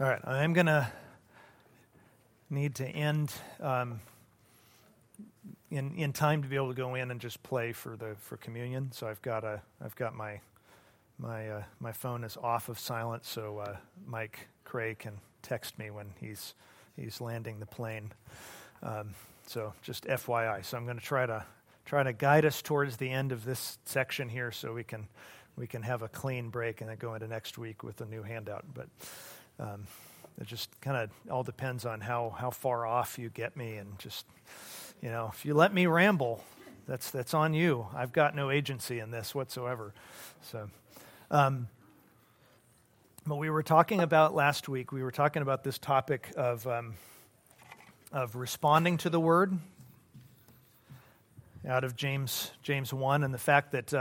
All right, I'm going to need to end in time to be able to go in and just play for communion. So I've got my phone is off of silent, so Mike Cray can text me when he's landing the plane. So just FYI. So I'm going to try to guide us towards the end of this section here, so we can have a clean break and then go into next week with a new handout. But it just kind of all depends on how far off you get me, and just, if you let me ramble, that's on you. I've got no agency in this whatsoever. So, but we were talking about last week. We were talking about this topic of responding to the word out of James 1, and the fact that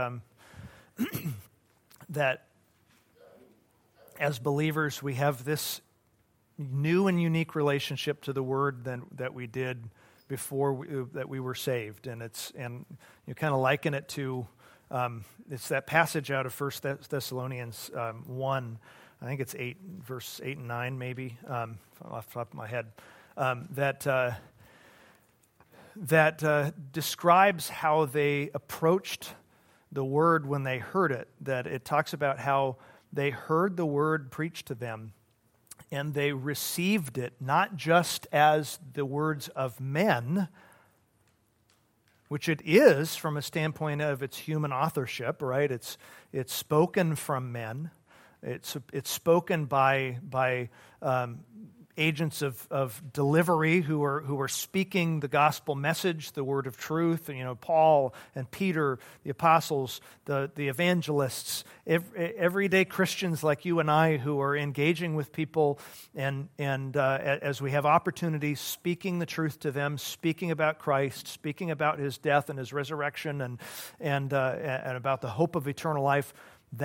that as believers we have this new and unique relationship to the word that we did before that we were saved, and you kind of liken it to it's that passage out of 1 Thessalonians 1. I think it's 8, verse 8 and 9, maybe off the top of my head, that describes how they approached the word when they heard it. That it talks about how they heard the word preached to them, and they received it not just as the words of men, which it is from a standpoint of its human authorship, right? It's spoken from men. It's spoken by agents of delivery who are speaking the gospel message, the word of truth. Paul and Peter, the apostles, the evangelists, everyday Christians like you and I who are engaging with people, and as we have opportunities, speaking the truth to them, speaking about Christ, speaking about His death and His resurrection, and about the hope of eternal life.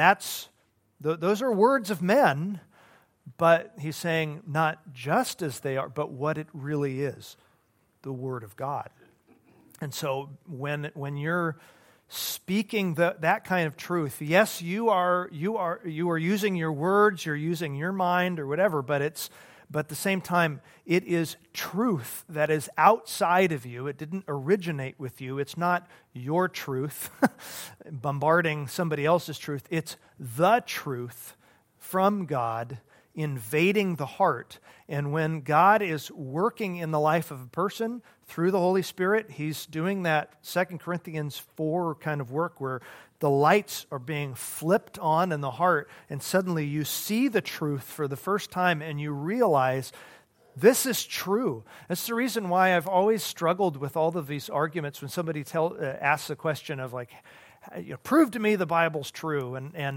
Those are words of men. But he's saying not just as they are, but what it really is, the Word of God. And so when you're speaking that kind of truth, yes, you are using your words, you're using your mind or whatever, but at the same time, it is truth that is outside of you. It didn't originate with you. It's not your truth bombarding somebody else's truth. It's the truth from God invading the heart. And when God is working in the life of a person through the Holy Spirit, He's doing that 2 Corinthians 4 kind of work where the lights are being flipped on in the heart, and suddenly you see the truth for the first time and you realize this is true. That's the reason why I've always struggled with all of these arguments when somebody asks a question of like, prove to me the Bible's true,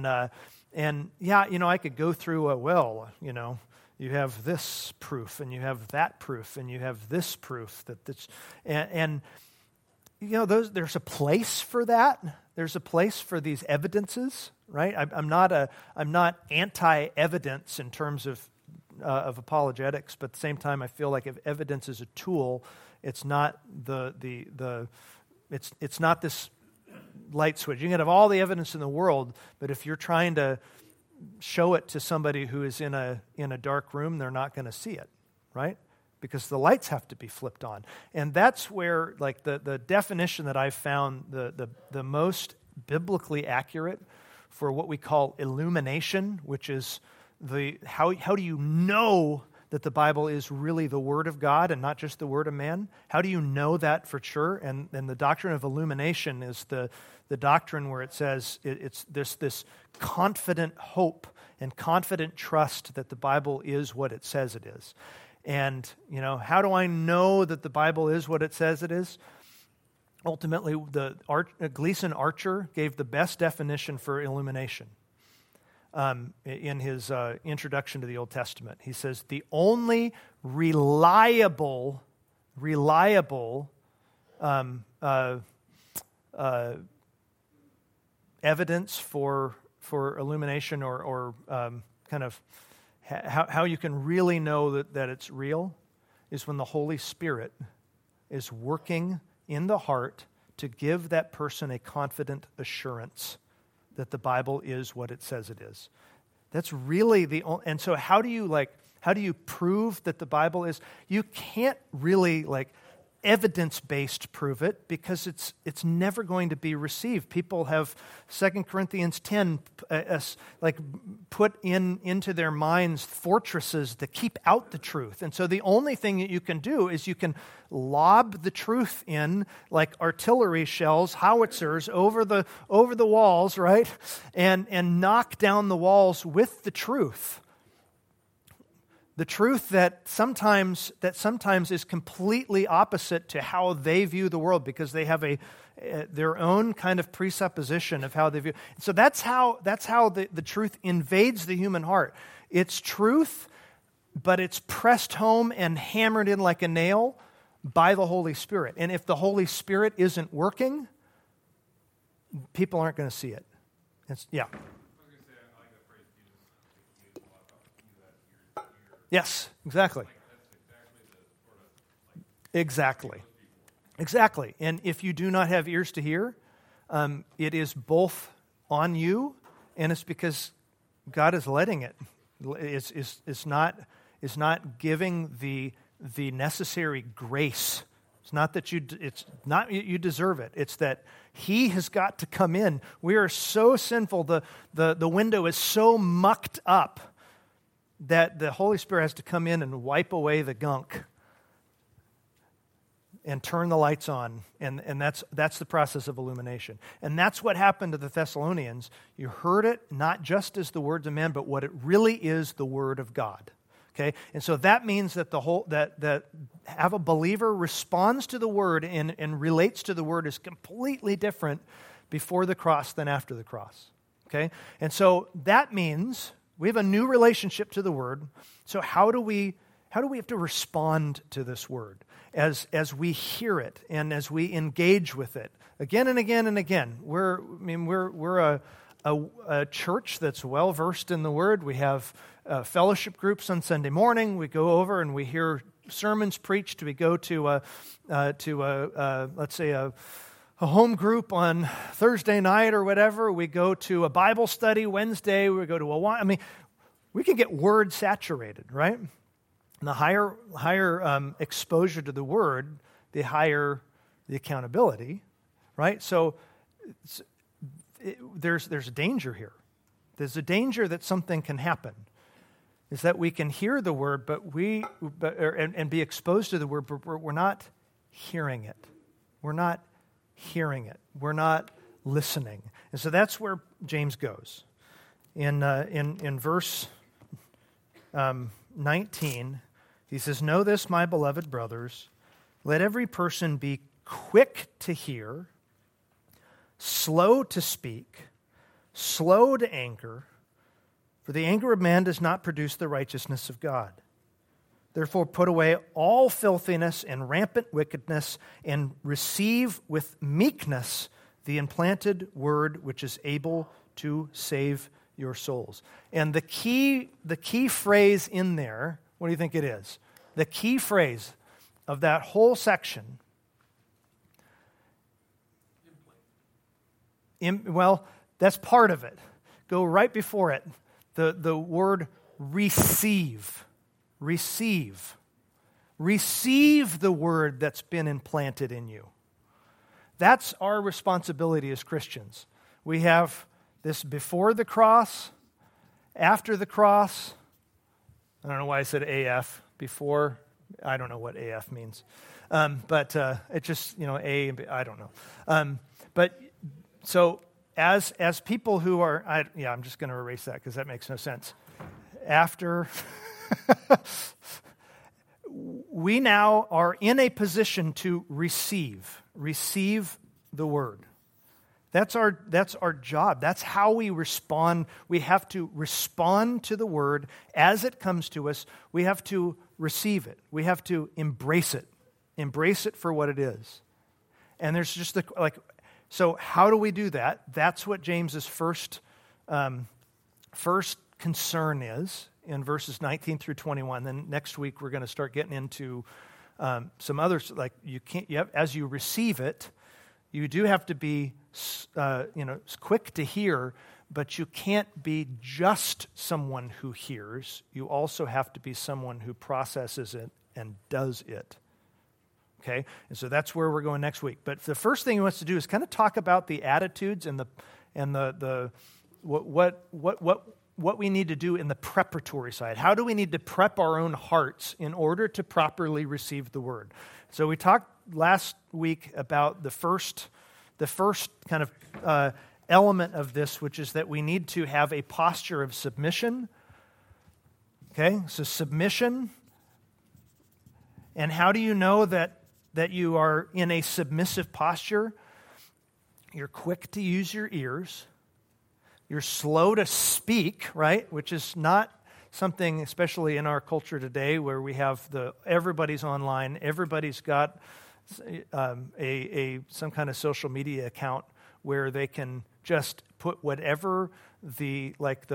and yeah, I could go through you have this proof, and you have that proof, and you have this proof that this, and there's a place for that. There's a place for these evidences, right? I'm not anti-evidence in terms of apologetics, but at the same time, I feel like if evidence is a tool, it's not it's not this light switch. You can have all the evidence in the world, but if you're trying to show it to somebody who is in a dark room, they're not going to see it, right? Because the lights have to be flipped on. And that's where, like, the definition that I've found the most biblically accurate for what we call illumination, which is how do you know that the Bible is really the Word of God and not just the Word of man? How do you know that for sure? And the doctrine of illumination is the doctrine where it says it's this confident hope and confident trust that the Bible is what it says it is. And, how do I know that the Bible is what it says it is? Ultimately, Gleason Archer gave the best definition for illumination. In his introduction to the Old Testament. He says, the only reliable evidence for illumination or kind of how you can really know that it's real is when the Holy Spirit is working in the heart to give that person a confident assurance that the Bible is what it says it is. That's really and so how do you How do you prove that the Bible is? You can't really evidence-based prove it because it's never going to be received. People have 2 Corinthians 10 put into their minds fortresses that keep out the truth. And so the only thing that you can do is you can lob the truth in like artillery shells, howitzers over the walls, right? And knock down the walls with the truth. The truth that sometimes is completely opposite to how they view the world because they have their own kind of presupposition of how they view. So that's how the truth invades the human heart. It's truth, but it's pressed home and hammered in like a nail by the Holy Spirit. And if the Holy Spirit isn't working, people aren't going to see it. Yeah. Yes, exactly. Exactly. And if you do not have ears to hear, it is both on you, and it's because God is letting it. It's not giving the necessary grace. It's not that you deserve it. It's that He has got to come in. We are so sinful. The window is so mucked up that the Holy Spirit has to come in and wipe away the gunk and turn the lights on. And that's the process of illumination. And that's what happened to the Thessalonians. You heard it not just as the words of men, but what it really is, the Word of God. Okay? And so that means that that have a believer responds to the Word and relates to the Word is completely different before the cross than after the cross. Okay? And so that means we have a new relationship to the Word. So how do we have to respond to this Word as we hear it and as we engage with it again and again and again? We're a church that's well versed in the Word. We have fellowship groups on Sunday morning. We go over and we hear sermons preached. We go to let's say a home group on Thursday night or whatever. We go to a Bible study Wednesday. We go to we can get word saturated, right? And the higher exposure to the Word, the higher the accountability, right? So there's a danger here. There's a danger that something can happen. Is that we can hear the Word, and be exposed to the Word, but we're not hearing it. We're not hearing it. We're not listening. And so that's where James goes. In verse 19, he says, "Know this, my beloved brothers, let every person be quick to hear, slow to speak, slow to anger, for the anger of man does not produce the righteousness of God. Therefore put away all filthiness and rampant wickedness, and receive with meekness the implanted word which is able to save your souls." And the key phrase in there, what do you think it is? The key phrase of that whole section, well, that's part of it. Go right before it. The word receive. Receive. Receive the word that's been implanted in you. That's our responsibility as Christians. We have this before the cross, after the cross. I don't know why I said AF before. I don't know what AF means. But it just, A, I don't know. But so as people who are, I'm just going to erase that because that makes no sense. After, we now are in a position to receive the word. That's our job. That's how we respond. We have to respond to the word as it comes to us. We have to receive it. We have to embrace it. Embrace it for what it is. And there's just so how do we do that? That's what James's first concern is in verses 19 through 21. Then next week we're going to start getting into some others. Like as you receive it, you do have to be quick to hear, but you can't be just someone who hears. You also have to be someone who processes it and does it. Okay? And so that's where we're going next week. But the first thing he wants to do is kind of talk about the attitudes and what we need to do in the preparatory side. How do we need to prep our own hearts in order to properly receive the word? So we talked last week about the first kind of element of this, which is that we need to have a posture of submission. Okay, so submission. And how do you know that you are in a submissive posture? You're quick to use your ears. You're slow to speak, right? Which is not something, especially in our culture today, where we have everybody's online, everybody's got some kind of social media account where they can just put whatever the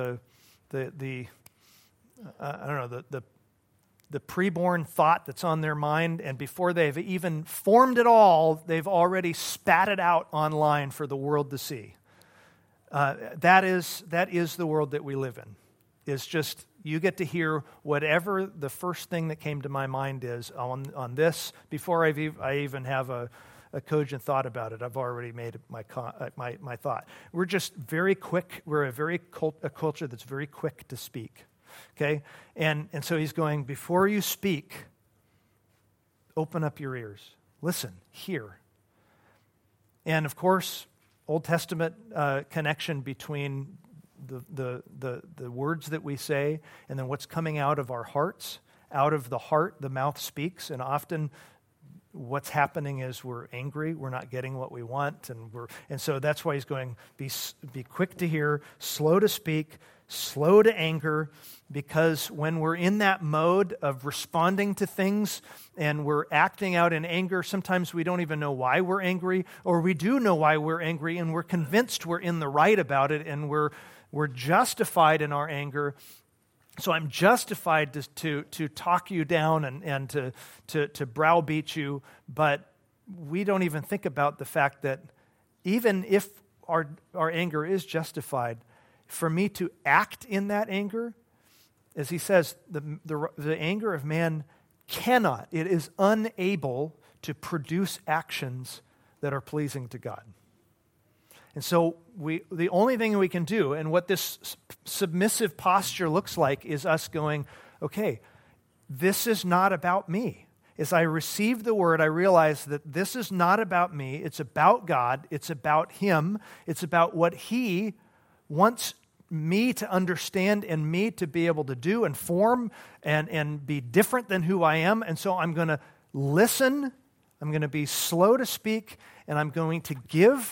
preborn thought that's on their mind, and before they've even formed it all, they've already spat it out online for the world to see. That is the world that we live in. It's just, you get to hear whatever the first thing that came to my mind is on this, before I even have a cogent thought about it. I've already made my thought. We're just very quick. We're a culture that's very quick to speak. Okay? And so he's going, before you speak, open up your ears. Listen, hear. And of course, Old Testament connection between the words that we say and then what's coming out of our hearts. Out of the heart, the mouth speaks, and often what's happening is we're angry, we're not getting what we want, and so that's why he's going, be quick to hear, slow to speak, slow to anger, because when we're in that mode of responding to things and we're acting out in anger, sometimes we don't even know why we're angry, or we do know why we're angry and we're convinced we're in the right about it, and we're justified in our anger. So I'm justified to talk you down and to browbeat you, but we don't even think about the fact that even if our anger is justified, for me to act in that anger, as he says, the anger of man cannot, it is unable to produce actions that are pleasing to God. And so the only thing we can do, and what this submissive posture looks like, is us going, okay, this is not about me. As I receive the word, I realize that this is not about me. It's about God. It's about Him. It's about what He wants me to understand and me to be able to do and form and be different than who I am. And so I'm going to listen. I'm going to be slow to speak, and I'm going to give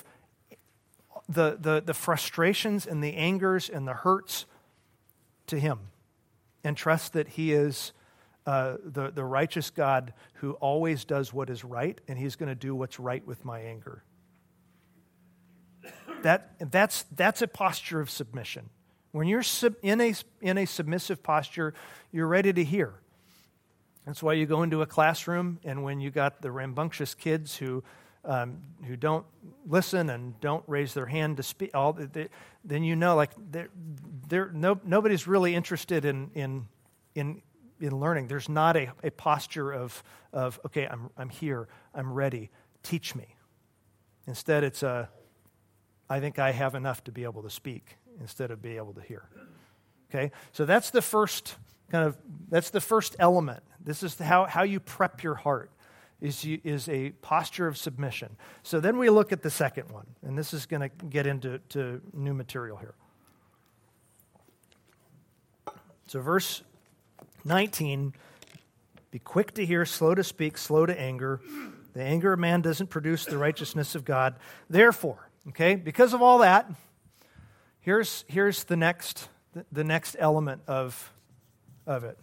the frustrations and the angers and the hurts to Him, and trust that He is the righteous God who always does what is right, and He's going to do what's right with my anger. That's a posture of submission. When you're in a submissive posture, you're ready to hear. That's why you go into a classroom, and when you got the rambunctious kids who don't listen and don't raise their hand to speak, then you know, like nobody's really interested in learning. There's not a posture of okay, I'm here, I'm ready, teach me. Instead, it's I think I have enough to be able to speak instead of be able to hear. Okay, so that's the first element. This is how you prep your heart. Is a posture of submission. So then we look at the second one, and this is going to get into new material here. So verse 19, be quick to hear, slow to speak, slow to anger. The anger of man doesn't produce the righteousness of God. Therefore, okay, because of all that, here's the next element of it,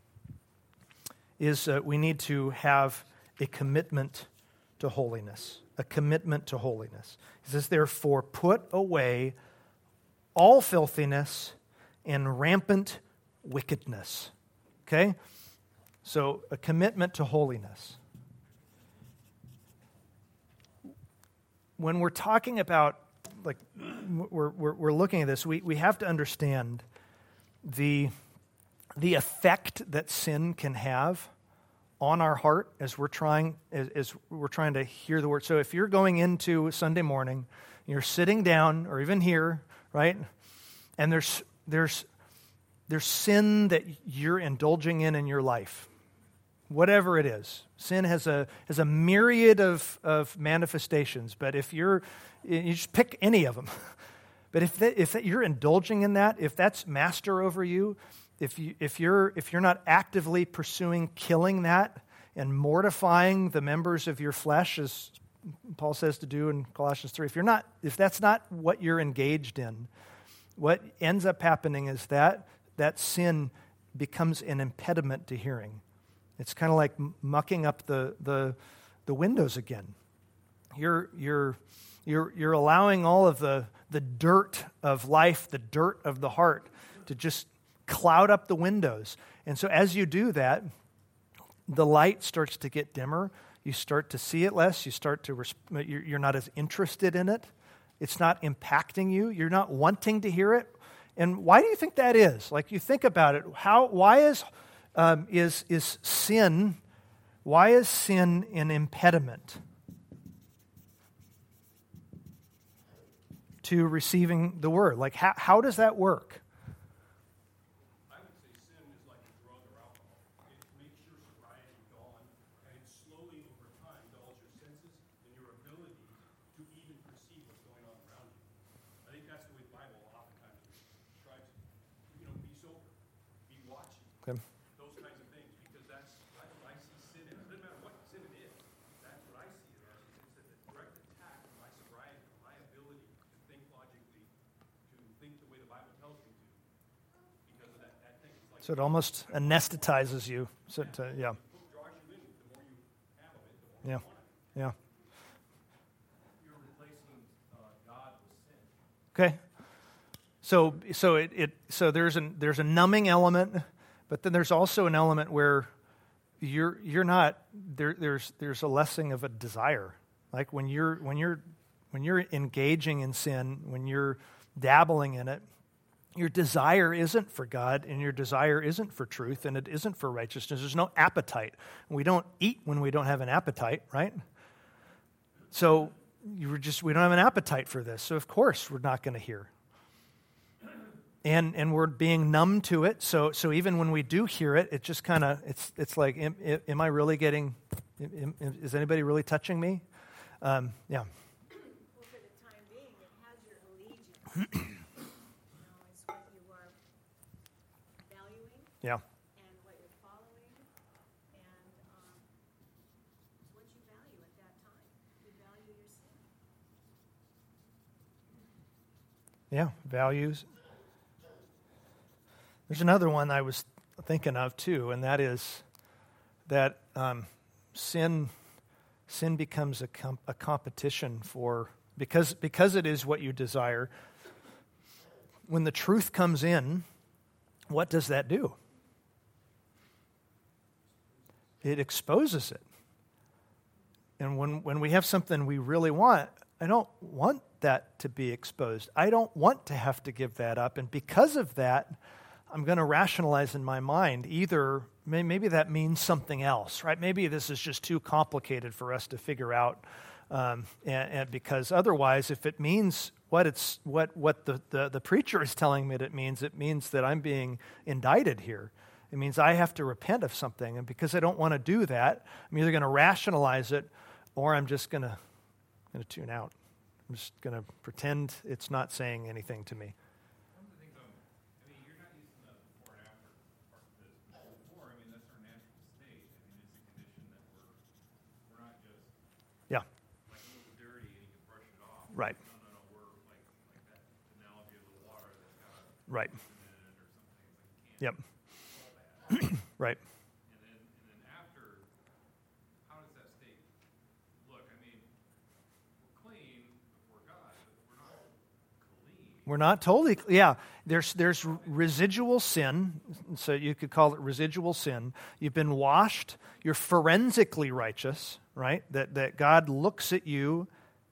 is we need to have a commitment to holiness. A commitment to holiness. He says, therefore, put away all filthiness and rampant wickedness. Okay? So, a commitment to holiness. When we're talking about like we're looking at this, we have to understand the effect that sin can have on our heart as we're trying to hear the word. So if you're going into Sunday morning, you're sitting down, or even here, right, and there's sin that you're indulging in your life, whatever it is. Sin has a myriad of manifestations, but if you just pick any of them. But if you're indulging in that, if that's master over you, if you're not actively pursuing killing that and mortifying the members of your flesh, as Paul says to do in Colossians 3, if that's not what you're engaged in, what ends up happening is that sin becomes an impediment to hearing. It's kind of like mucking up the windows again. You're allowing all of the dirt of life, the dirt of the heart, to just cloud up the windows. And so as you do that, the light starts to get dimmer. You start to see it less. You're not as interested in it. It's not impacting you. You're not wanting to hear it. And why do you think that is? Like, you think about it. Why is sin? Why is sin an impediment to receiving the word? Like, how does that work? I would say sin is like a drug or alcohol. It makes your sobriety gone, and it slowly over time dulls your senses and your ability to even perceive what's going on around you. I think that's the way the Bible oftentimes describes it. Be sober, be watching, Okay. those kinds of things, because that's what I see sin as. It doesn't matter what sin it is. That's what I see it as. It's a direct attack on my sobriety, on my ability to think logically, to think the way the Bible tells me to. Because of that thing. It's like, So it almost anesthetizes you. it draws you in. The more you have of it, the more you want it. Yeah. You're replacing God with sin. Okay. So there's a numbing element, but then there's also an element where you're not there. There's a lessening of a desire. Like when you're engaging in sin, when you're dabbling in it, your desire isn't for God, and your desire isn't for truth, and it isn't for righteousness. There's no appetite. We don't eat when we don't have an appetite, right? So we don't have an appetite for this. So of course we're not going to hear. And we're being numb to it. So even when we do hear it, it just kind of it's like, am I really getting? Is anybody really touching me? Yeah. Well, for the time being, it has your allegiance. It's what you are valuing. Yeah. And what you're following, and it's what you value at that time. You value your sin. Yeah. Values. There's another one I was thinking of too, and that is that sin becomes a competition for, because it is what you desire. When the truth comes in, what does that do? It exposes it. And when we have something we really want, I don't want that to be exposed. I don't want to have to give that up. And because of that, I'm going to rationalize in my mind either maybe that means something else, right? Maybe this is just too complicated for us to figure out, and because otherwise, if it means what the preacher is telling me it means that I'm being indicted here. It means I have to repent of something, and because I don't want to do that, I'm either going to rationalize it, or I'm just going to tune out. I'm just going to pretend it's not saying anything to me. Yeah. Like a little dirty and you can brush it off. Right. No, we're like that analogy of the water that's got a Right. in it or something. Like you Yep. can't that. Right. And then after, how does that state look? I mean, we're clean before God, but we're not clean. We're not totally, yeah. There's residual sin, so you could call it residual sin. You've been washed. You're forensically righteous, right? That God looks at you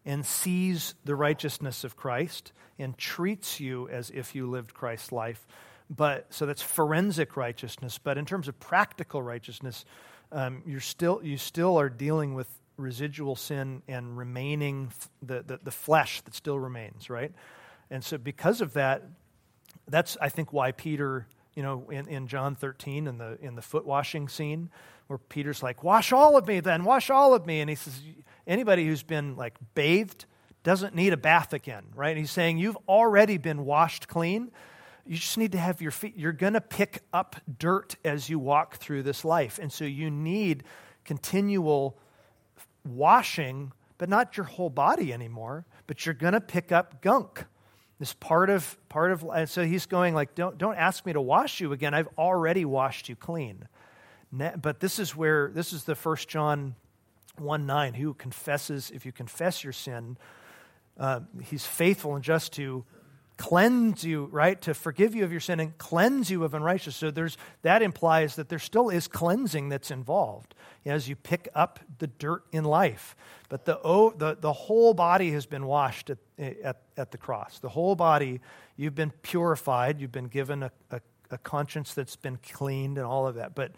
and sees the righteousness of Christ and treats you as if you lived Christ's life. So that's forensic righteousness. But in terms of practical righteousness, you still are dealing with residual sin and remaining the flesh that still remains, right? And so because of that, that's I think why Peter, in John 13 in the foot washing scene, where Peter's like, wash all of me then, wash all of me. And he says, anybody who's been like bathed doesn't need a bath again, right? And he's saying, you've already been washed clean. You just need to have your feet. You're going to pick up dirt as you walk through this life. And so you need continual washing, but not your whole body anymore, but you're going to pick up gunk. This part of, and so he's going like, don't ask me to wash you again. I've already washed you clean. But this is the 1 John 1:9, who confesses, if you confess your sin, he's faithful and just to cleanse you, right? To forgive you of your sin and cleanse you of unrighteousness. So that implies that there still is cleansing that's involved as you pick up the dirt in life. But the whole body has been washed at the cross. The whole body, you've been purified. You've been given a conscience that's been cleaned and all of that. But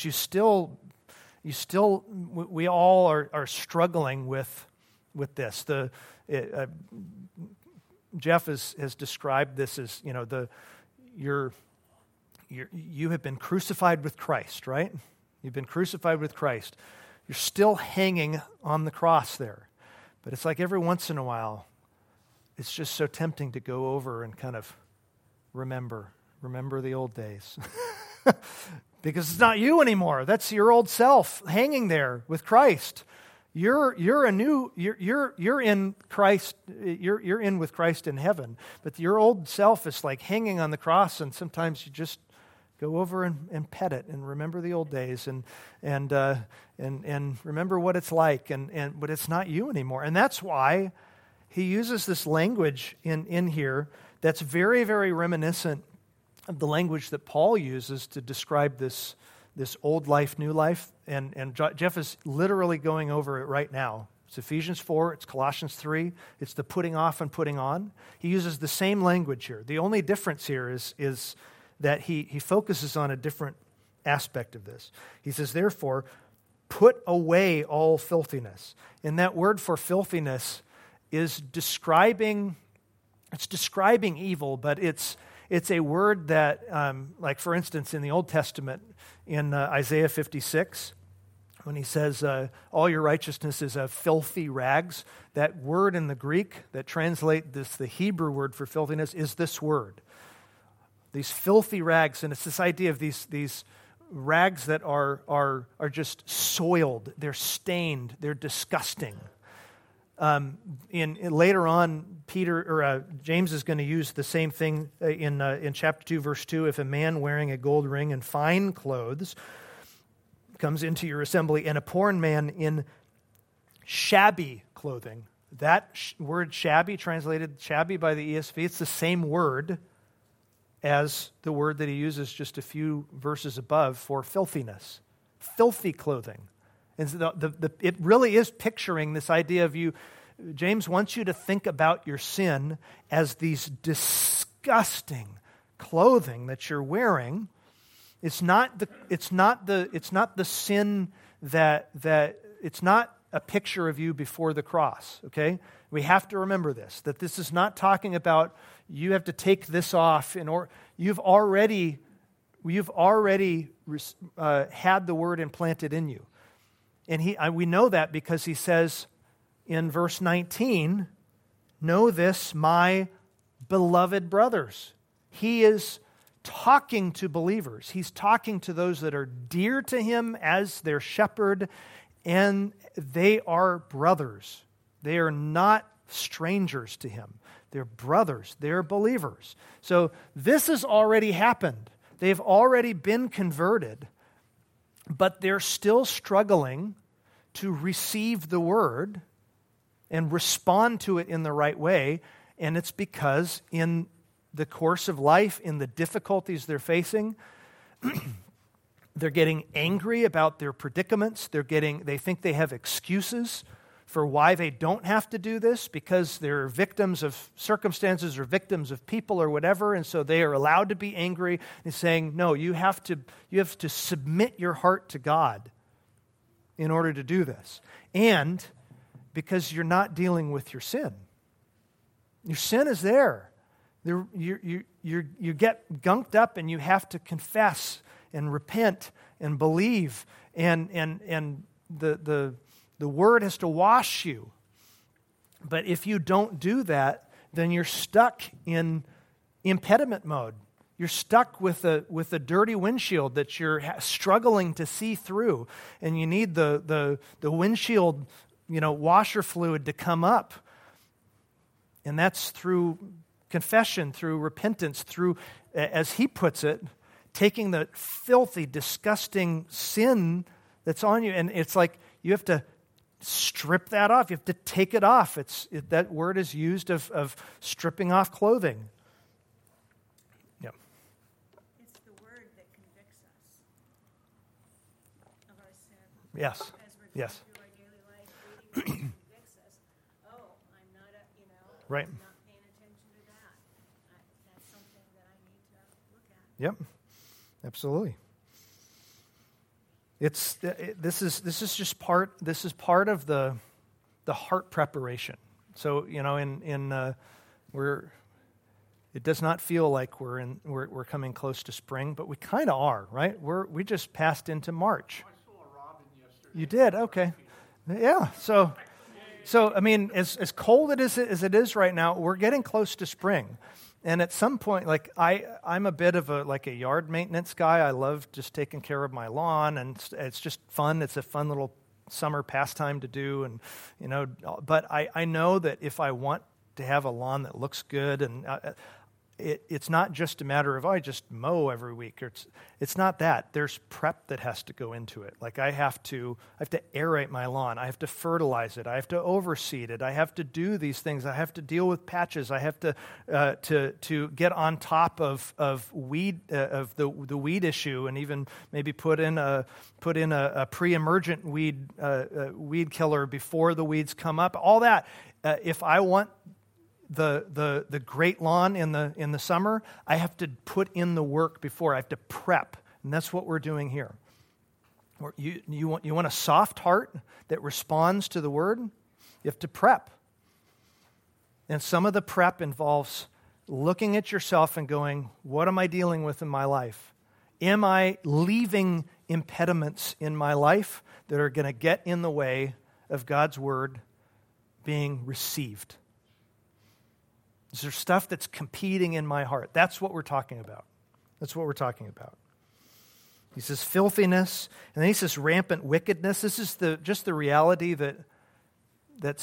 we all are struggling with this. Jeff has described this as, you have been crucified with Christ, right? You've been crucified with Christ. You're still hanging on the cross there. But it's like every once in a while, it's just so tempting to go over and kind of remember the old days. Because it's not you anymore. That's your old self hanging there with Christ. You're in Christ. You're in with Christ in heaven, but your old self is like hanging on the cross, and sometimes you just go over and pet it and remember the old days and remember what it's like, but it's not you anymore, and that's why he uses this language in here that's very, very reminiscent of the language that Paul uses to describe this old life, new life, and Jeff is literally going over it right now. It's Ephesians 4, it's Colossians 3, it's the putting off and putting on. He uses the same language here. The only difference here is that he focuses on a different aspect of this. He says, therefore, put away all filthiness. And that word for filthiness is describing evil, but it's a word that, like for instance, in the Old Testament, in Isaiah 56, when he says, all your righteousness is of filthy rags, that word in the Greek that translate the Hebrew word for filthiness is this word. These filthy rags, and it's this idea of these rags that are just soiled, they're stained, they're disgusting. Later on, James is going to use the same thing in chapter 2, verse 2. If a man wearing a gold ring and fine clothes comes into your assembly, and a poor man in shabby clothing, that word shabby, translated shabby by the ESV, it's the same word as the word that he uses just a few verses above for filthiness, filthy clothing. And so it really is picturing this idea of you. James wants you to think about your sin as these disgusting clothing that you're wearing. It's not the sin that it's not a picture of you before the cross. Okay, we have to remember this. That this is not talking about you have to take this off you've already had the word implanted in you. And we know that because he says in verse 19, know this, my beloved brothers. He is talking to believers. He's talking to those that are dear to him as their shepherd, and they are brothers. They are not strangers to him. They're brothers. They're believers. So this has already happened. They've already been converted, but they're still struggling to receive the word and respond to it in the right way. And it's because in the course of life, in the difficulties they're facing, they're getting angry about their predicaments. They think they have excuses for why they don't have to do this, because they're victims of circumstances or victims of people or whatever, and so they are allowed to be angry. He's saying, no, you have to submit your heart to God in order to do this. And because you're not dealing with your sin. Your sin is there. You get gunked up and you have to confess and repent and believe, and the Word has to wash you. But if you don't do that, then you're stuck in impediment mode. You're stuck with a dirty windshield that you're struggling to see through, and you need the windshield, washer fluid to come up. And that's through confession, through repentance, through, as he puts it, taking the filthy, disgusting sin that's on you. And it's like you have to strip that off. You have to take it off. That word is used of stripping off clothing. Yeah. It's the word that convicts us of our sin. Yes. As we're Yes. going through our daily life, reading it convicts us. Oh, I'm not Right. I'm not paying attention to that. That's something that I need to look at. Yep. Absolutely. This is just part. This is part of the heart preparation. So it does not feel like we're coming close to spring, but we kind of are, right? We just passed into March. I saw a robin yesterday. You did, okay, yeah. So I mean, as cold as it is right now, we're getting close to spring. And at some point, like I'm a bit of a yard maintenance guy. I love just taking care of my lawn, and it's just fun. It's a fun little summer pastime to do, and But I know that if I want to have a lawn that looks good, and it's not just a matter of I just mow every week. It's not that. There's prep that has to go into it. Like I have to aerate my lawn. I have to fertilize it. I have to overseed it. I have to do these things. I have to deal with patches. I have to get on top of weed of the weed issue, and even maybe put in a pre-emergent weed killer before the weeds come up. All that. If I want the great lawn in the summer, I have to put in the work before. I have to prep, and that's what we're doing here. You want a soft heart that responds to the Word? You have to prep. And some of the prep involves looking at yourself and going, what am I dealing with in my life? Am I leaving impediments in my life that are going to get in the way of God's Word being received? Is there stuff that's competing in my heart? That's what we're talking about. That's what we're talking about. He says filthiness, and then he says rampant wickedness. This is just the reality that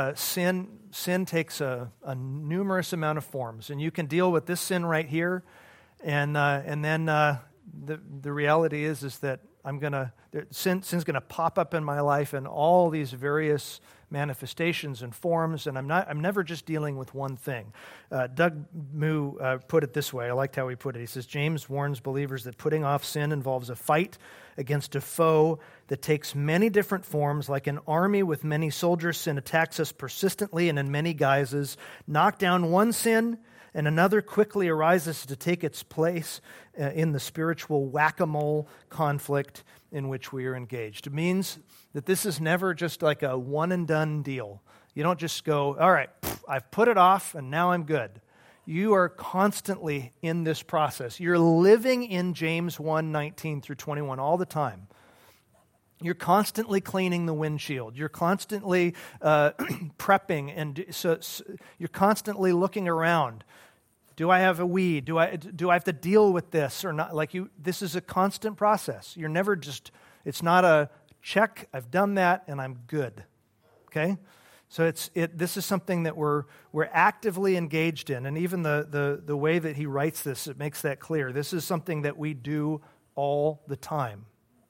sin takes a numerous amount of forms, and you can deal with this sin right here, and then the reality is that sin's going to pop up in my life in all these various manifestations and forms, and I'm never just dealing with one thing. Doug Moo put it this way. I liked how he put it. He says, James warns believers that putting off sin involves a fight against a foe that takes many different forms. Like an army with many soldiers, sin attacks us persistently and in many guises. Knock down one sin, and another quickly arises to take its place in the spiritual whack-a-mole conflict in which we are engaged. It means that this is never just like a one-and-done deal. You don't just go, all right, I've put it off, and now I'm good. You are constantly in this process. You're living in James 1:19 through 21 all the time. You're constantly cleaning the windshield. You're constantly prepping, and so you're constantly looking around. Do I have a weed? Do I have to deal with this or not? This is a constant process. You're never just. It's not a check. I've done that, and I'm good. Okay, so this is something that we're actively engaged in, and even the way that he writes this, it makes that clear. This is something that we do all the time.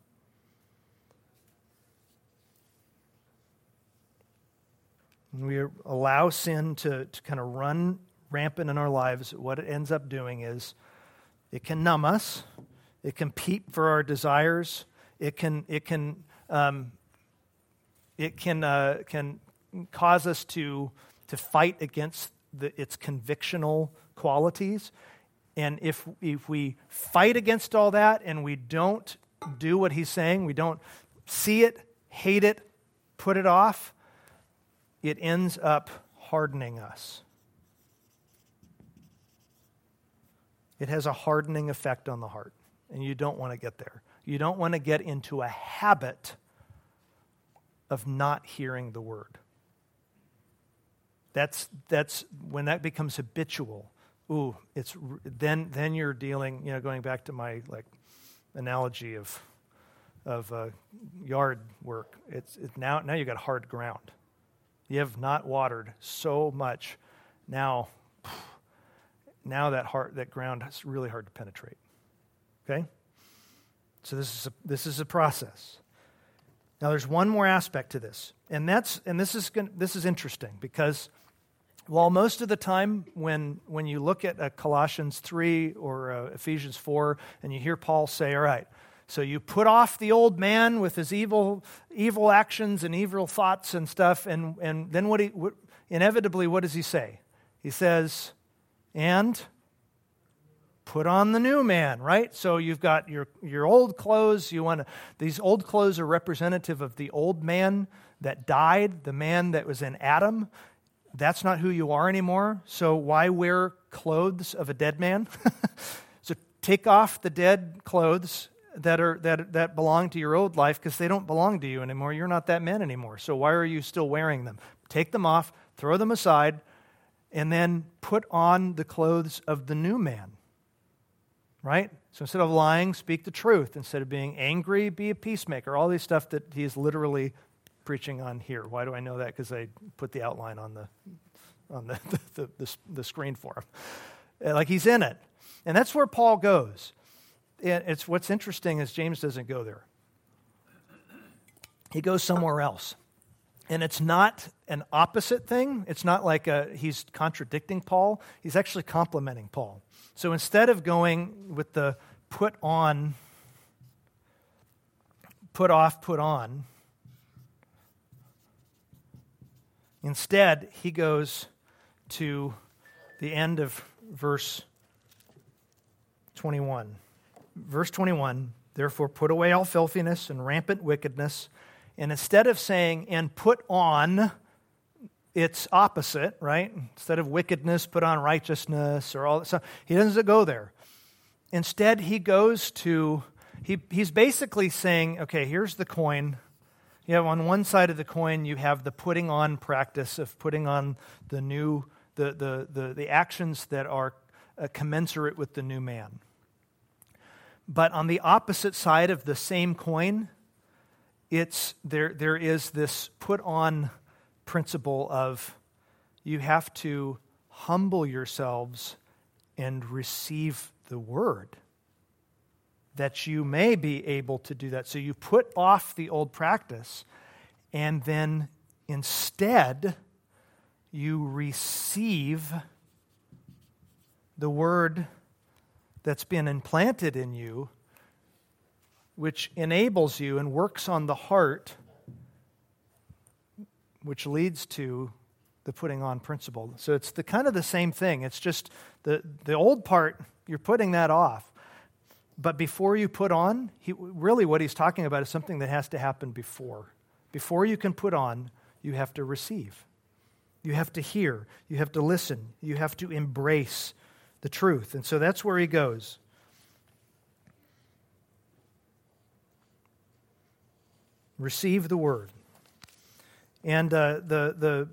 We allow sin to kind of run rampant in our lives. What it ends up doing is it can numb us. It can peep for our desires. It can It can cause us to fight against its convictional qualities. And if we fight against all that and we don't do what he's saying, we don't see it, hate it, put it off, it ends up hardening us. It has a hardening effect on the heart, and you don't want to get there. You don't want to get into a habit of not hearing the word. That's when that becomes habitual. Ooh, then you're dealing, going back to my analogy of yard work. It's now you got hard ground. You have not watered so much. Now that ground is really hard to penetrate. Okay? So this is a process. Now there's one more aspect to this, and this is interesting because while most of the time when you look at Colossians 3 or Ephesians 4 and you hear Paul say, all right, so you put off the old man with his evil actions and evil thoughts and stuff, and then inevitably what does he say? He says, and put on the new man, right? So you've got your old clothes. These old clothes are representative of the old man that died, the man that was in Adam. That's not who you are anymore. So why wear clothes of a dead man? So take off the dead clothes that belong to your old life, because they don't belong to you anymore. You're not that man anymore. So why are you still wearing them? Take them off, throw them aside, and then put on the clothes of the new man. Right? So instead of lying, speak the truth. Instead of being angry, be a peacemaker. All these stuff that he is literally preaching on here. Why do I know that? Because I put the outline on the screen for him. Like he's in it. And that's where Paul goes. And what's interesting is James doesn't go there. He goes somewhere else. And it's not an opposite thing. It's not like he's contradicting Paul. He's actually complimenting Paul. So instead of going with the put on, put off, put on, instead he goes to the end of verse 21. Verse 21, therefore put away all filthiness and rampant wickedness. And instead of saying, and put on its opposite, right? Instead of wickedness, put on righteousness or all that stuff. He doesn't go there. Instead, he goes to, he's basically saying, okay, here's the coin. You have on one side of the coin, you have the putting on practice of putting on the new, the actions that are commensurate with the new man. But on the opposite side of the same coin, there is this put on principle of you have to humble yourselves and receive the word that you may be able to do that. So you put off the old practice and then instead you receive the word that's been implanted in you, which enables you and works on the heart, which leads to the putting on principle. So it's the kind of the same thing. It's just the old part, you're putting that off. But before you put on, really what he's talking about is something that has to happen before. Before you can put on, you have to receive. You have to hear. You have to listen. You have to embrace the truth. And so that's where he goes. Receive the word. And that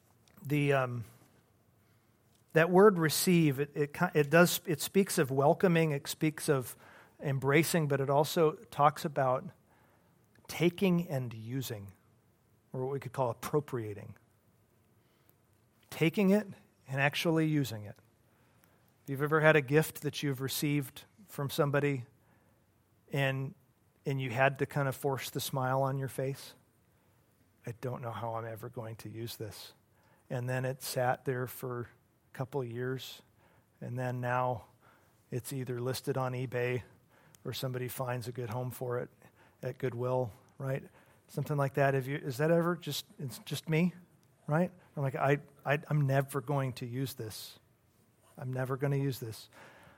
word receive, it speaks of welcoming, it speaks of embracing, but it also talks about taking and using, or what we could call appropriating. Taking it and actually using it. If you've ever had a gift that you've received from somebody and you had to kind of force the smile on your face, I don't know how I'm ever going to use this. And then it sat there for a couple of years, and then now it's either listed on eBay or somebody finds a good home for it at Goodwill, right? Something like that. Is that ever it's just me, right? I'm like, I'm never going to use this. I'm never going to use this.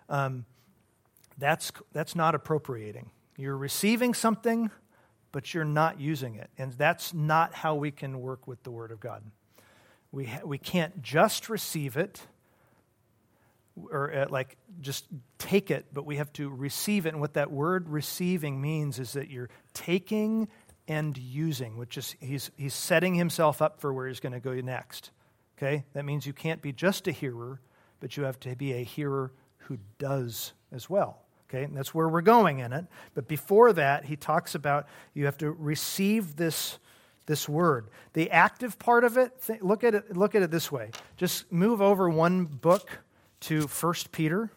That's not appropriating. You're receiving something, but you're not using it. And that's not how we can work with the Word of God. We can't just receive it or just take it, but we have to receive it. And what that word receiving means is that you're taking and using, which is he's setting himself up for where he's going to go next. Okay? That means you can't be just a hearer, but you have to be a hearer who does as well. Okay? And that's where we're going in it. But before that, he talks about you have to receive this word. The active part of it, look at it this way. Just move over one book to 1 Peter.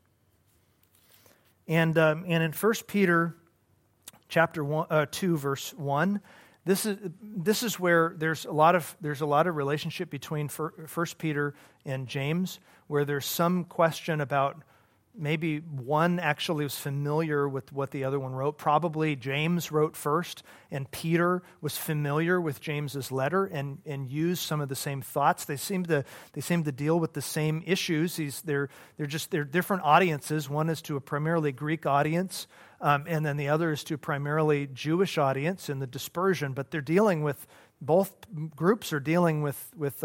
And in 1 Peter chapter 2, verse 1, this is where there's a lot of relationship between 1 Peter and James, where there's some question about maybe one actually was familiar with what the other one wrote. Probably James wrote first, and Peter was familiar with James's letter and used some of the same thoughts. They seem to deal with the same issues. They're different audiences. One is to a primarily Greek audience, and then the other is to a primarily Jewish audience in the dispersion. But they're dealing with, both groups are dealing with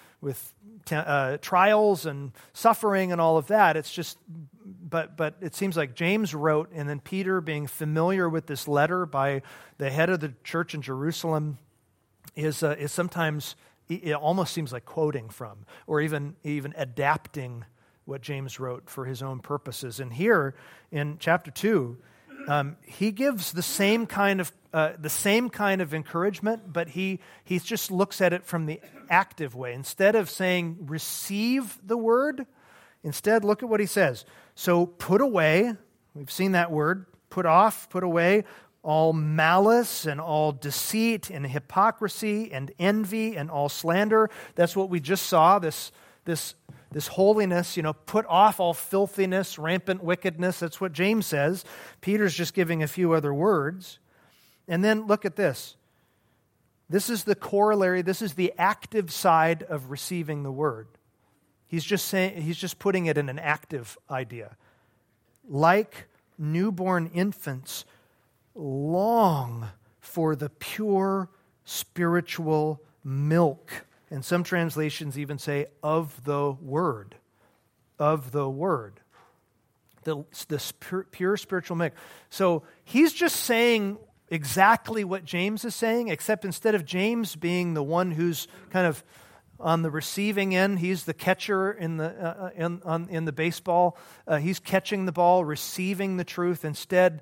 trials and suffering and all of that. It's just, but it seems like James wrote, and then Peter, being familiar with this letter by the head of the church in Jerusalem, is sometimes, it almost seems like quoting from, or even adapting what James wrote for his own purposes. And here in chapter 2, he gives the same kind of encouragement, but he just looks at it from the active way. Instead of saying receive the word, instead look at what he says. So put away, we've seen that word, put off, put away all malice and all deceit and hypocrisy and envy and all slander. That's what we just saw, this holiness, put off all filthiness, rampant wickedness. That's what James says. Peter's just giving a few other words. And then look at this. This is the corollary. This is the active side of receiving the word. He's just putting it in an active idea. Like newborn infants, long for the pure spiritual milk. And some translations even say, of the word. Of the word. This pure spiritual milk. So he's just saying exactly what James is saying, except instead of James being the one who's kind of on the receiving end, he's the catcher in the baseball. He's catching the ball, receiving the truth. Instead,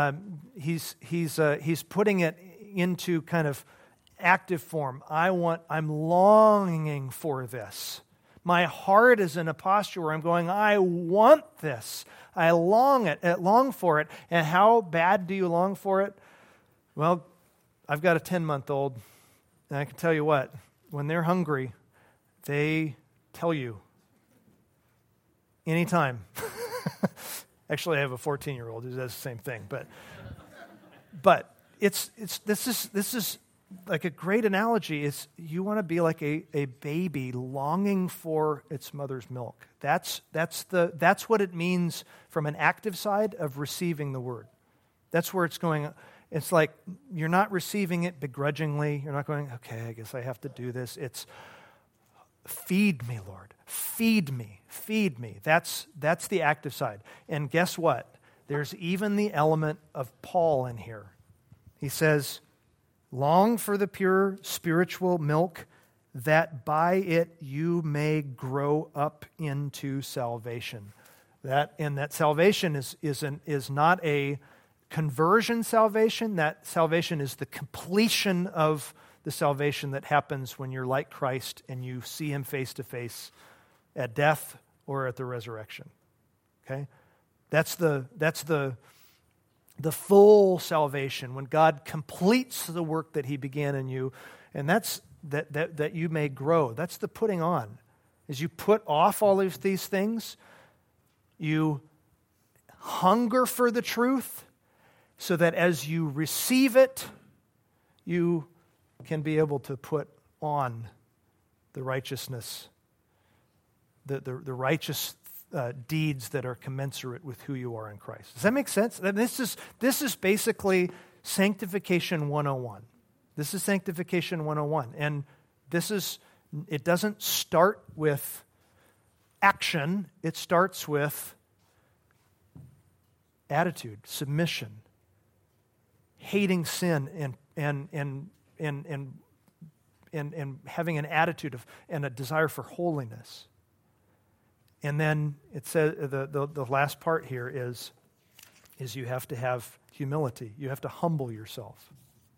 he's putting it into kind of active form. I'm longing for this. My heart is in a posture where I'm going, I want this. I long for it. And how bad do you long for it? Well, I've got a 10-month-old, and I can tell you what, when they're hungry, they tell you anytime. Actually, I have a 14-year-old who does the same thing, but this is like a great analogy. Is you want to be like a baby longing for its mother's milk. That's what it means from an active side of receiving the word. That's where it's going. It's like you're not receiving it begrudgingly. You're not going, okay, I guess I have to do this. It's feed me, Lord. Feed me. Feed me. That's the active side. And guess what? There's even the element of Paul in here. He says, long for the pure spiritual milk, that by it you may grow up into salvation. That salvation is not a conversion salvation. That salvation is the completion of the salvation that happens when you're like Christ and you see him face to face at death or at the resurrection. Okay? That's the full salvation, when God completes the work that he began in you, and that's that you may grow. That's the putting on. As you put off all of these things, you hunger for the truth, so that as you receive it, you can be able to put on the righteousness, the righteous deeds that are commensurate with who you are in Christ. Does that make sense? This is basically Sanctification 101. This is Sanctification 101. And it doesn't start with action. It starts with attitude, submission, hating sin, and having an attitude of and a desire for holiness. And then it says the last part here is you have to have humility. You have to humble yourself.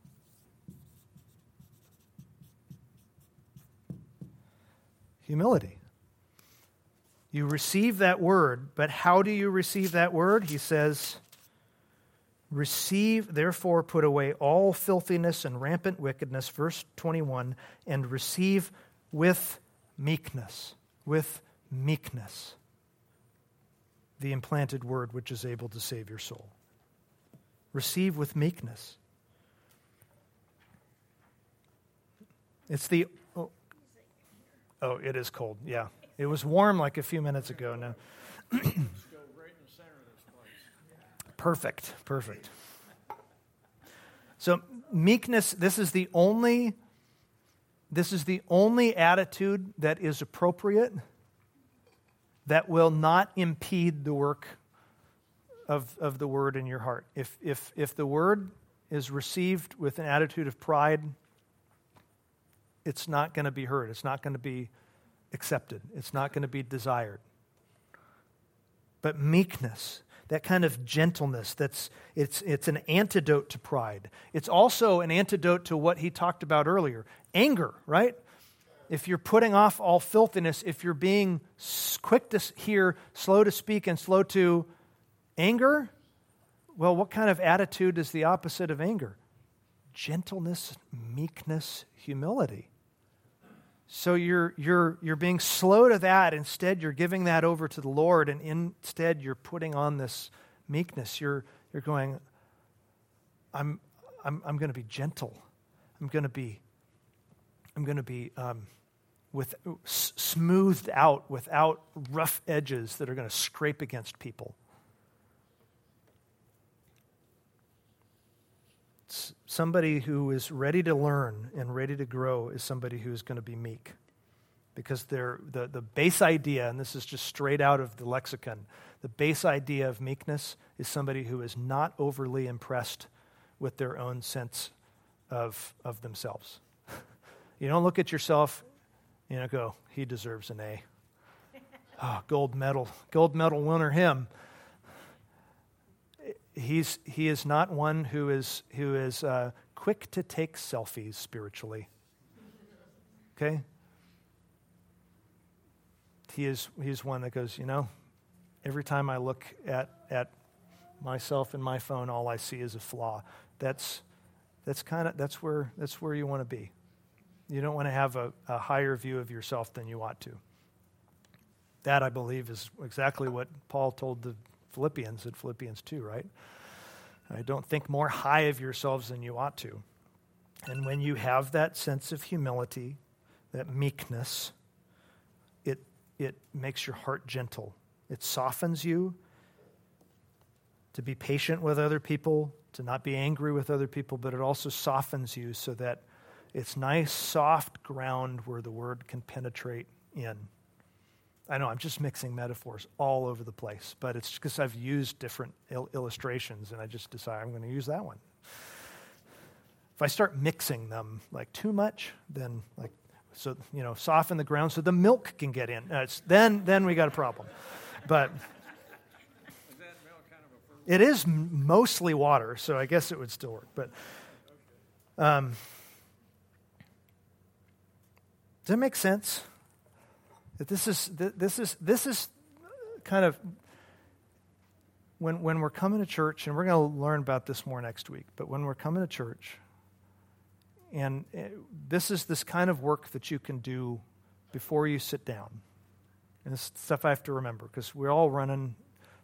Humility. You receive that word, but how do you receive that word? He says, receive, therefore put away all filthiness and rampant wickedness, verse 21, and receive with meekness, the implanted word which is able to save your soul. Receive with meekness. It's the... Oh, it is cold, yeah. It was warm like a few minutes ago now. Let's go right in the center of this place. Perfect. So meekness, this is the only attitude that is appropriate that will not impede the work of the word in your heart. If the word is received with an attitude of pride, it's not going to be heard. It's not going to be accepted. It's not going to be desired. But meekness, that kind of gentleness, it's an antidote to pride. It's also an antidote to what he talked about earlier, anger, right? If you're putting off all filthiness, if you're being quick to hear, slow to speak, and slow to anger, well, what kind of attitude is the opposite of anger? Gentleness, meekness, humility. So you're being slow to that. Instead, you're giving that over to the Lord, and instead you're putting on this meekness. You're going, I'm going to be gentle. I'm going to be smoothed out without rough edges that are going to scrape against people. Somebody who is ready to learn and ready to grow is somebody who is going to be meek. Because the base idea, and this is just straight out of the lexicon, the base idea of meekness is somebody who is not overly impressed with their own sense of themselves. You don't look at yourself, go, he deserves an A. Oh, gold medal winner him. He is not one who is quick to take selfies spiritually. Okay? He's one that goes, every time I look at myself in my phone, all I see is a flaw. That's where you want to be. You don't want to have a higher view of yourself than you ought to. That, I believe, is exactly what Paul told the Philippians at Philippians 2, right? I don't think more high of yourselves than you ought to. And when you have that sense of humility, that meekness, it makes your heart gentle. It softens you to be patient with other people, to not be angry with other people, but it also softens you so that it's nice, soft ground where the word can penetrate in. I know I'm just mixing metaphors all over the place, but it's because I've used different illustrations, and I just decide I'm going to use that one. If I start mixing them like too much, then soften the ground so the milk can get in. Then we got a problem. But Is that milk kind of a fruit? it is mostly water, so I guess it would still work. But does that make sense? That this is kind of when we're coming to church, and we're going to learn about this more next week, but when we're coming to church, and this is this kind of work that you can do before you sit down. And this stuff I have to remember, because we're all running,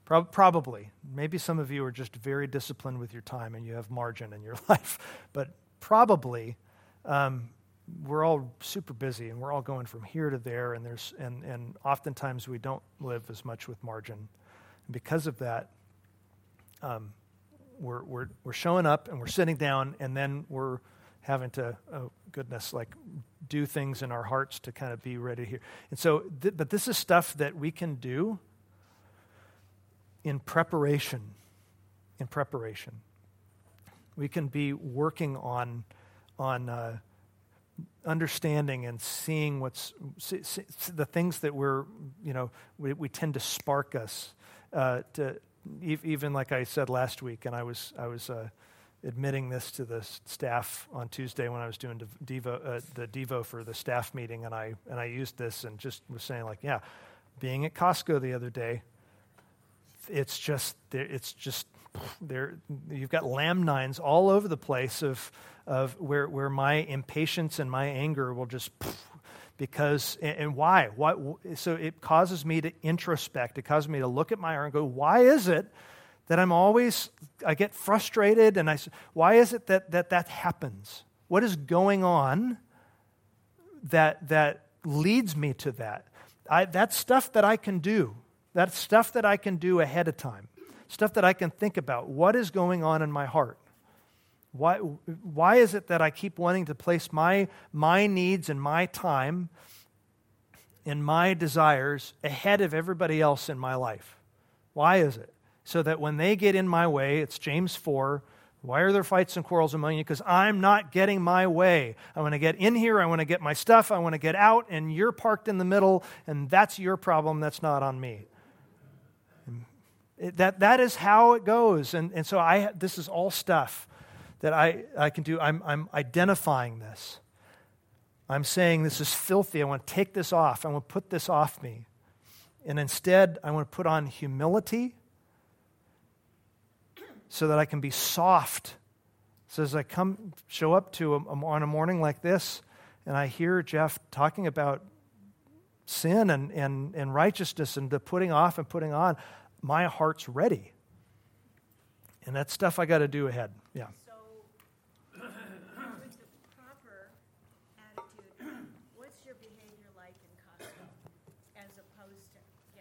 probably. Maybe some of you are just very disciplined with your time and you have margin in your life, but probably we're all super busy and we're all going from here to there, and and oftentimes we don't live as much with margin. And because of that, we're showing up and we're sitting down, and then we're having to, oh goodness, like do things in our hearts to kind of be ready here. And so, but this is stuff that we can do in preparation. In preparation, we can be working on understanding and seeing the things that we tend to spark us. Even like I said last week, and I was admitting this to the staff on Tuesday when I was doing the Devo for the staff meeting, and I used this and just was saying, like, yeah, being at Costco the other day, it's just there. You've got lamb nines all over the place of where my impatience and my anger will just because and why? So it causes me to introspect. It causes me to look at my heart and go, why is it that I get frustrated, and why is it that happens? What is going on that leads me to that? That's stuff that I can do. That's stuff that I can do ahead of time. Stuff that I can think about. What is going on in my heart? Why is it that I keep wanting to place my needs and my time and my desires ahead of everybody else in my life? Why is it? So that when they get in my way, it's James 4, why are there fights and quarrels among you? Because I'm not getting my way. I want to get in here, I want to get my stuff, I want to get out, and you're parked in the middle, and that's your problem, that's not on me. That is how it goes. And so this is all stuff that I can do. I'm identifying this. I'm saying this is filthy. I want to take this off. I want to put this off me. And instead, I want to put on humility so that I can be soft. So as I show up on a morning like this, and I hear Jeff talking about sin and righteousness and the putting off and putting on, my heart's ready. And that's stuff I got to do ahead. Yeah. So, with the proper attitude, what's your behavior like in Costco as opposed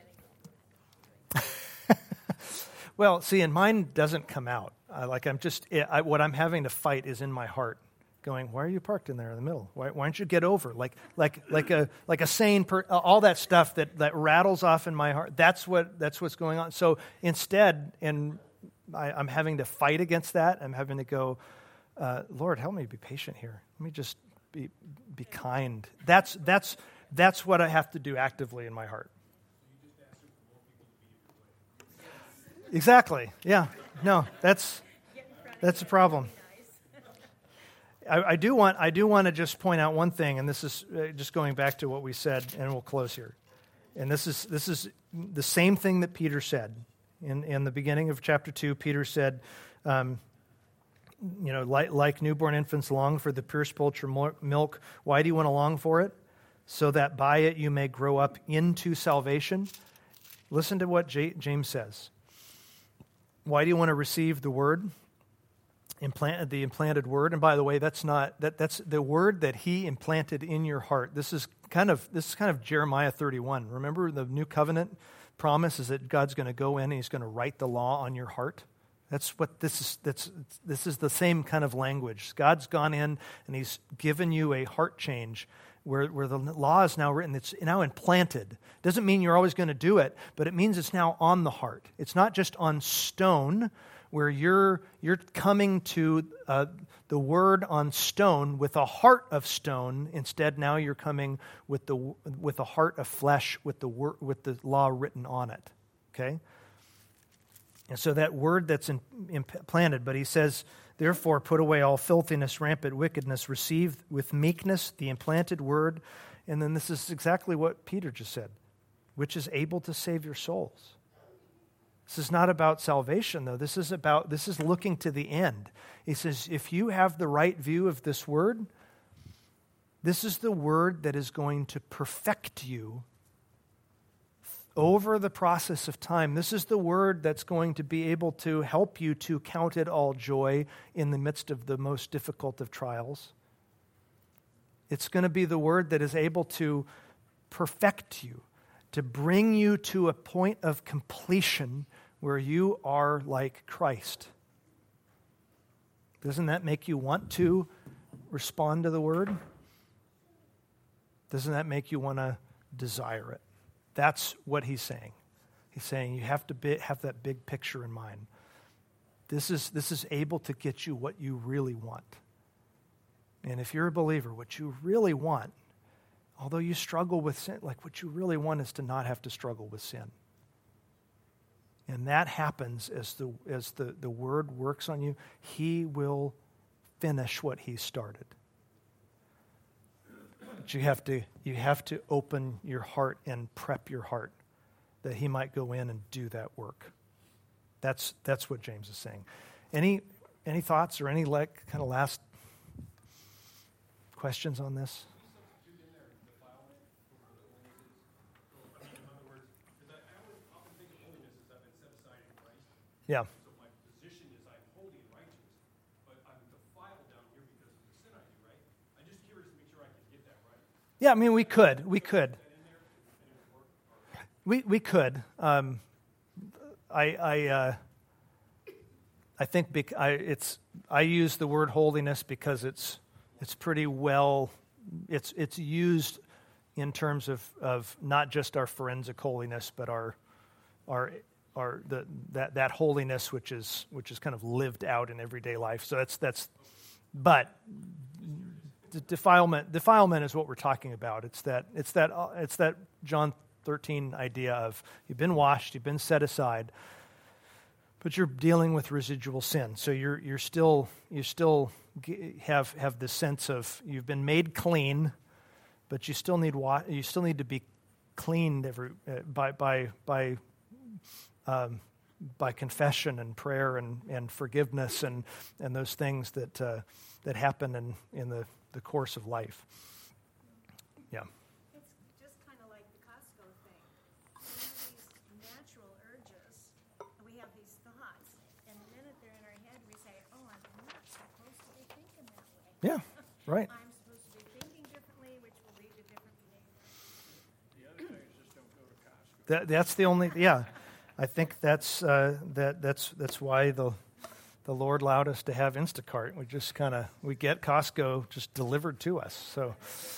to getting Well, see, and mine doesn't come out. What I'm having to fight is in my heart, going, why are you parked in there in the middle? Why don't you get over? Like a sane all that stuff that rattles off in my heart. That's what's going on. So instead, I'm having to fight against that. I'm having to go, Lord, help me be patient here. Let me just be kind. That's what I have to do actively in my heart. Exactly. Yeah. No, that's the problem. I do want to just point out one thing, and this is just going back to what we said, and we'll close here. And this is the same thing that Peter said in the beginning of chapter 2. Peter said, like newborn infants long for the pure spiritual milk. Why do you want to long for it? So that by it you may grow up into salvation. Listen to what James says. Why do you want to receive the word? The implanted word, and by the way, that's the word that he implanted in your heart. This is kind of Jeremiah 31. Remember, the new covenant promise is that God's going to go in and he's going to write the law on your heart. That's what this is. This is the same kind of language. God's gone in and he's given you a heart change where the law is now written. It's now implanted. Doesn't mean you're always going to do it, but it means it's now on the heart. It's not just on stone, where you're coming to the word on stone with a heart of stone. Instead, now you're coming with a heart of flesh, with the law written on it. Okay, and so that word that's implanted. But he says, therefore, put away all filthiness, rampant wickedness, receive with meekness the implanted word. And then this is exactly what Peter just said, which is able to save your souls. This is not about salvation, though. This is looking to the end. He says, if you have the right view of this word, this is the word that is going to perfect you over the process of time. This is the word that's going to be able to help you to count it all joy in the midst of the most difficult of trials. It's going to be the word that is able to perfect you, to bring you to a point of completion where you are like Christ. Doesn't that make you want to respond to the word? Doesn't that make you want to desire it? That's what he's saying. He's saying you have to have that big picture in mind. This is able to get you what you really want. And if you're a believer, what you really want, although you struggle with sin, like what you really want is to not have to struggle with sin. And that happens as the word works on you. He will finish what he started. But you have to open your heart and prep your heart that he might go in and do that work. That's what James is saying. Any thoughts or any kind of last questions on this? Yeah. So my position is I'm holy and righteous, but I'm defiled down here because of the sin I do, right? I'm just curious to make sure I can get that right. Yeah, I mean, we could. We could. I think I use the word holiness because it's pretty well, it's used in terms of not just our forensic holiness, but that holiness which is kind of lived out in everyday life. So but defilement is what we're talking about. It's that John 13 idea of you've been washed, you've been set aside, but you're dealing with residual sin. So you still have this sense of you've been made clean, but you still need to be cleaned by confession and prayer and forgiveness and those things that happen in the course of life. Yeah. It's just kind of like the Costco thing. We have these natural urges, and we have these thoughts, and the minute they're in our head, we say, "Oh, I'm not supposed to be thinking that way." Yeah. Right. I'm supposed to be thinking differently, which will lead to different behavior. The other thing is just don't go to Costco. That's the only. Yeah. I think that's why the Lord allowed us to have Instacart. We get Costco just delivered to us. So,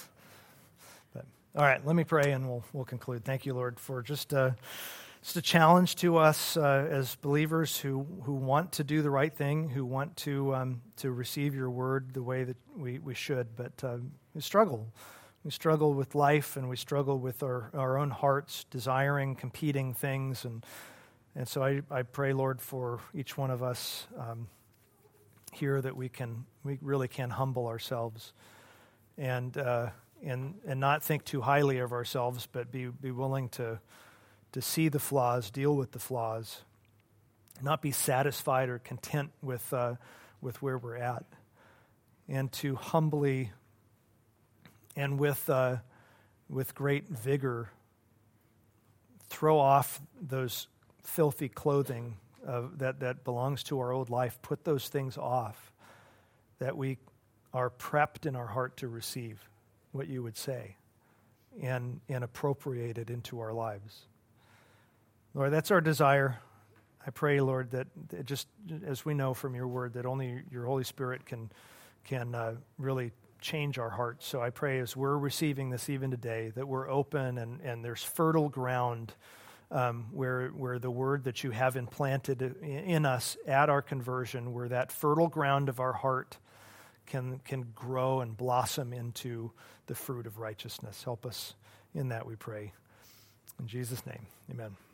all right, let me pray and we'll conclude. Thank you, Lord, for just a challenge to us as believers who want to do the right thing, who want to receive your word the way that we should, but we struggle. We struggle with life, and we struggle with our own hearts, desiring competing things. And so I pray, Lord, for each one of us here that we really can humble ourselves and not think too highly of ourselves, but be willing to see the flaws, deal with the flaws, not be satisfied or content with where we're at, and to humbly and with great vigor throw off those filthy clothing that belongs to our old life. Put those things off, that we are prepped in our heart to receive what you would say and appropriate it into our lives. Lord, that's our desire. I pray, Lord, that just as we know from your word, that only your Holy Spirit can really change our hearts. So I pray as we're receiving this even today, that we're open and there's fertile ground where the word that you have implanted in us at our conversion, where that fertile ground of our heart can grow and blossom into the fruit of righteousness. Help us in that, we pray. In Jesus' name, amen.